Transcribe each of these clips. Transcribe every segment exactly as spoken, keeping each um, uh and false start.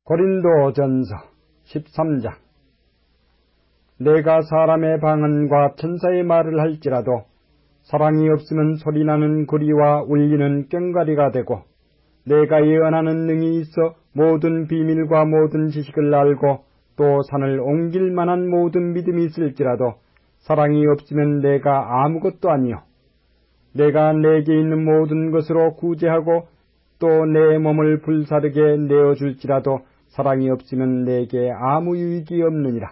고린도전서 십삼 장. 내가 사람의 방언과 천사의 말을 할지라도 사랑이 없으면 소리나는 구리와 울리는 꽹과리가 되고, 내가 예언하는 능이 있어 모든 비밀과 모든 지식을 알고 또 산을 옮길 만한 모든 믿음이 있을지라도 사랑이 없으면 내가 아무것도 아니요. 내가 내게 있는 모든 것으로 구제하고 또 내 몸을 불사르게 내어줄지라도 사랑이 없으면 내게 아무 유익이 없느니라.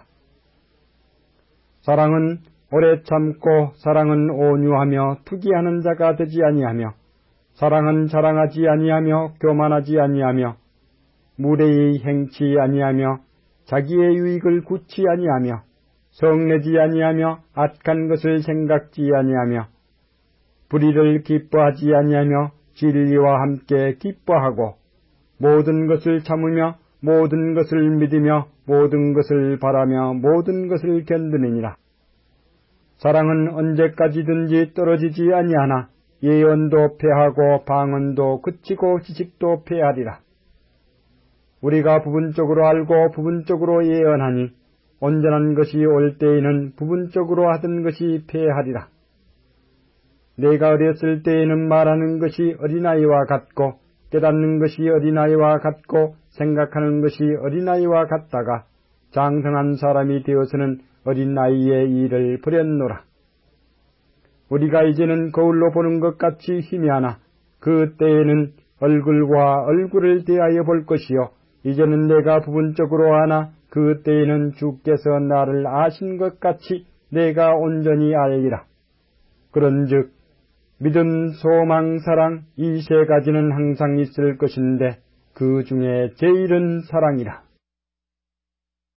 사랑은 오래 참고 사랑은 온유하며 투기하는 자가 되지 아니하며, 사랑은 자랑하지 아니하며 교만하지 아니하며, 무례히 행치 아니하며, 자기의 유익을 굳지 아니하며, 성내지 아니하며, 악한 것을 생각지 아니하며, 불의를 기뻐하지 아니하며 진리와 함께 기뻐하고, 모든 것을 참으며 모든 것을 믿으며 모든 것을 바라며 모든 것을 견디느니라. 사랑은 언제까지든지 떨어지지 아니하나 예언도 패하고 방언도 그치고 지식도 패하리라. 우리가 부분적으로 알고 부분적으로 예언하니 온전한 것이 올 때에는 부분적으로 하던 것이 패하리라. 내가 어렸을 때에는 말하는 것이 어린아이와 같고 깨닫는 것이 어린아이와 같고 생각하는 것이 어린아이와 같다가 장성한 사람이 되어서는 어린아이의 일을 버렸노라. 우리가 이제는 거울로 보는 것 같이 희미하나 그 때에는 얼굴과 얼굴을 대하여 볼 것이요, 이제는 내가 부분적으로 아나 그 때에는 주께서 나를 아신 것 같이 내가 온전히 알리라. 그런즉 믿음, 소망, 사랑 이 세 가지는 항상 있을 것인데 그 중에 제일은 사랑이라.